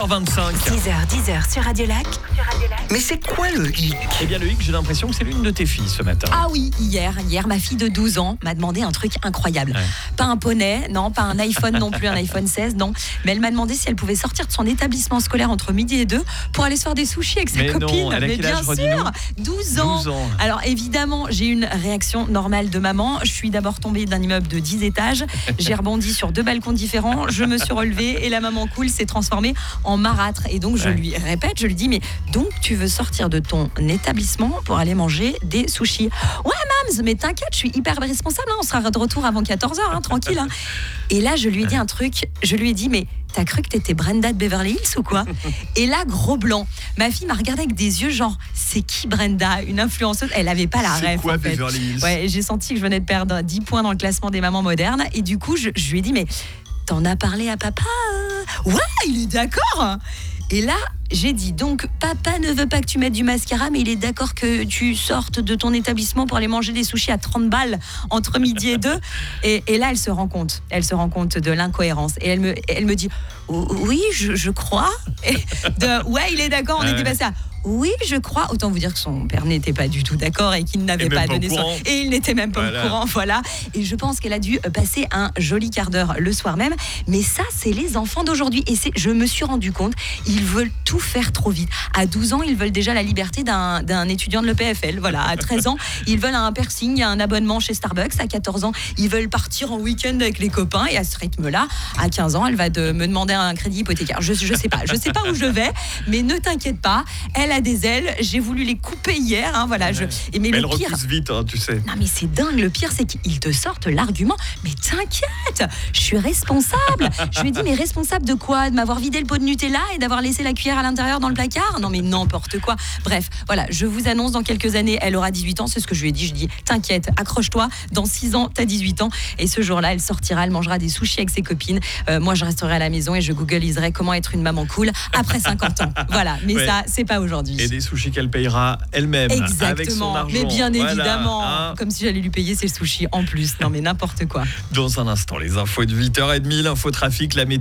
25. 6h, 10h sur Radio Lac. Mais c'est quoi le hic? Eh bien, le hic, j'ai l'impression que c'est l'une de tes filles ce matin. Ah oui, hier, ma fille de 12 ans m'a demandé un truc incroyable. Ouais. Pas un poney, non, pas un iPhone non plus, un iPhone 16, non. Mais elle m'a demandé si elle pouvait sortir de son établissement scolaire entre midi et 2 pour aller se faire des sushis avec sa Mais non, copine. elle a Mais quel bien âge, redis-nous? sûr, 12 ans. 12 ans. Alors évidemment, j'ai eu une réaction normale de maman. Je suis d'abord tombée d'un immeuble de 10 étages. J'ai rebondi sur 2 balcons différents. Je me suis relevée et la maman cool s'est transformée en marâtre. Et donc je lui répète, je lui dis, mais donc tu veux sortir de ton établissement pour aller manger des sushis? Ouais mams, mais t'inquiète, je suis hyper responsable, hein, on sera de retour avant 14h, tranquille. Hein. Et là je lui ai dit un truc, je lui ai dit, mais t'as cru que t'étais Brenda de Beverly Hills ou quoi? Et là, gros blanc. Ma fille m'a regardé avec des yeux genre, c'est qui Brenda? Une influenceuse? Elle avait pas la rêve. C'est quoi en fait. Beverly Hills? Ouais, j'ai senti que je venais de perdre 10 points dans le classement des mamans modernes. Et du coup, je lui ai dit, mais t'en as parlé à papa? Ouais, il est d'accord. Et là, j'ai dit, donc papa ne veut pas que tu mettes du mascara, mais il est d'accord que tu sortes de ton établissement pour aller manger des sushis à 30 balles entre midi et 2. Et là, elle se rend compte de l'incohérence. Et elle me dit, oui, je crois. Et ouais, il est d'accord, on était passé à... Oui, je crois. Autant vous dire que son père n'était pas du tout d'accord et qu'il n'avait pas donné son... Et il n'était même pas au courant, voilà. Et je pense qu'elle a dû passer un joli quart d'heure le soir même. Mais ça, c'est les enfants d'aujourd'hui. Et je me suis rendu compte, ils veulent tout faire trop vite. À 12 ans, ils veulent déjà la liberté d'un étudiant de l'EPFL. Voilà, à 13 ans, ils veulent un piercing, un abonnement chez Starbucks. À 14 ans, ils veulent partir en week-end avec les copains. Et à ce rythme-là, à 15 ans, elle va me demander un crédit hypothécaire. Je sais pas où je vais, mais ne t'inquiète pas, elle a des ailes, j'ai voulu les couper hier, hein, voilà. Mais elle le pire, repousse vite, hein, tu sais. Non mais c'est dingue, le pire c'est qu'ils te sortent l'argument, mais t'inquiète, je suis responsable. Je lui ai dit, mais responsable de quoi? De m'avoir vidé le pot de Nutella et d'avoir laissé la cuillère à l'intérieur dans le placard? Non mais n'importe quoi. Bref, voilà, je vous annonce, dans quelques années, elle aura 18 ans, c'est ce que je lui ai dit. Je dis, t'inquiète, accroche-toi, dans 6 ans, t'as 18 ans. Et ce jour-là, elle sortira, elle mangera des sushis avec ses copines. Moi, je resterai à la maison et je googliserai comment être une maman cool après 50 ans. Voilà, mais ça, c'est pas aujourd'hui. Et des sushis qu'elle payera elle-même. Exactement, avec son argent. mais bien Voilà, évidemment, hein. comme si j'allais lui payer ses sushis en plus. Non mais n'importe quoi. Dans un instant, les infos de 8h30, l'infotrafic, la météo.